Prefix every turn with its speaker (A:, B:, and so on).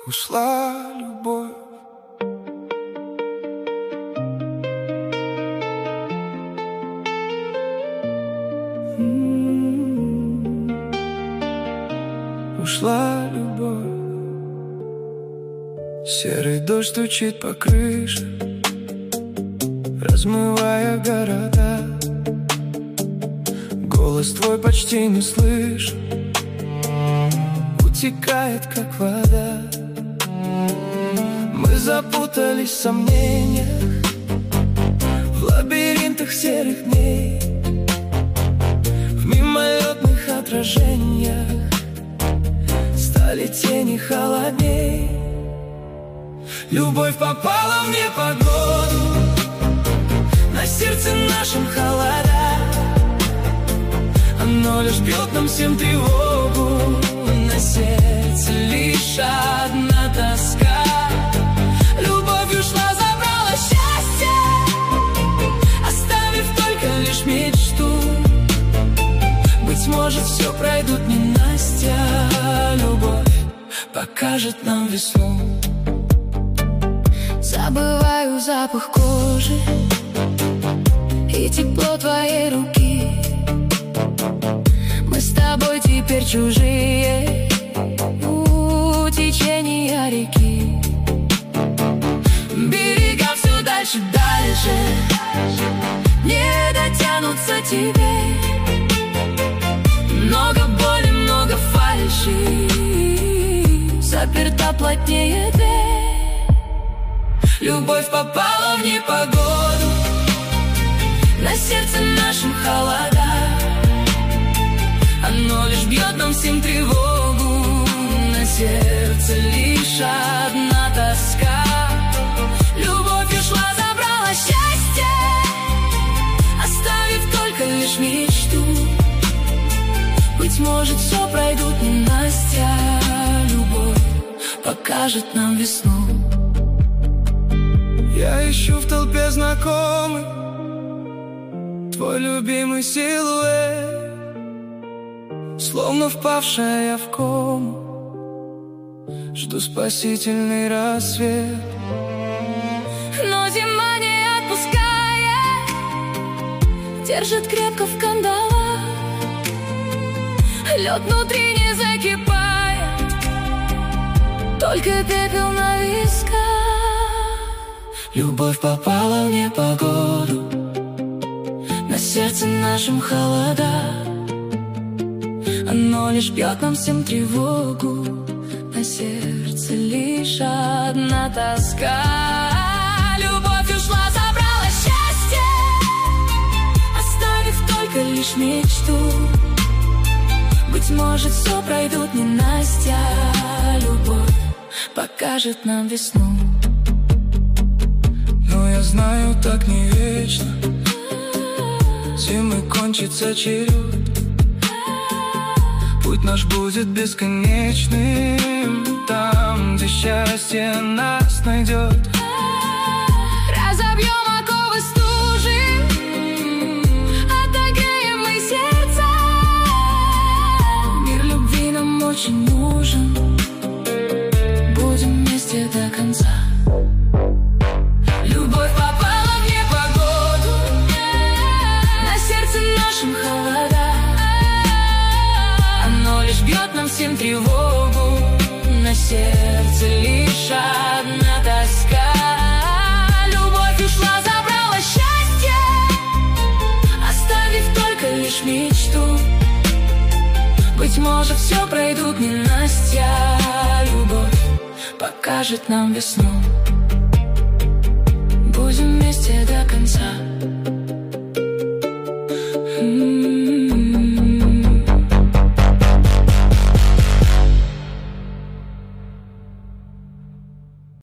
A: ушла любовь. Ушла любовь. Серый дождь стучит по крыше, размывая города. Голос твой почти не слышу, утекает, как вода. Мы запутались в сомнениях, в лабиринтах серых дней, в мимолетных отражениях стали тени холодней. Любовь попала в непогоду, на сердце нашем холода. Оно лишь бьет нам всем тревогу, на сердце лишь одна тоска. Любовь ушла, забрала счастье, оставив только лишь мечту. Быть может, все пройдут ненастья. Любовь покажет нам весну. Забываю запах кожи и тепло твоей руки. Мы с тобой теперь чужие у течения реки. Берега все дальше, дальше, не дотянутся теперь. Много боли, много фальши, заперта плотнее дверь. Любовь попала в непогоду, на сердце нашем холода. Оно лишь бьет нам всем тревогу, на сердце лишь одна тоска. Любовь ушла, забрала счастье, оставив только лишь мечту. Быть может, все пройдут ненастья. Любовь покажет нам весну. Я ищу в толпе знакомый твой любимый силуэт, словно впавшая я в кому, жду спасительный рассвет. Но зима не отпускает, держит крепко в кандалах. Лед внутри не закипает, только пепел на висках. Любовь попала в непогоду, на сердце нашем холода. Оно лишь бьет нам всем тревогу, на сердце лишь одна тоска. Любовь ушла, забрала счастье, оставив только лишь мечту. Быть может, все пройдут ненастья. Любовь покажет нам весну. Но я знаю, так не вечно, зимы кончится черед. Путь наш будет бесконечным, там, где счастье нас найдет.
B: Разобьем оковы стужи, отогреем мы сердца.
A: Мир любви нам очень нужен, будем вместе до конца.
B: Любовь попала в непогоду, на сердце нашем холода.
A: Оно лишь бьет нам всем тревогу, на сердце лишь одна тоска.
B: Любовь ушла, забрала счастье,
A: оставив только лишь мечту. Быть может, все пройдут ненастья. Любовь покажет нам весну. Будем вместе до конца.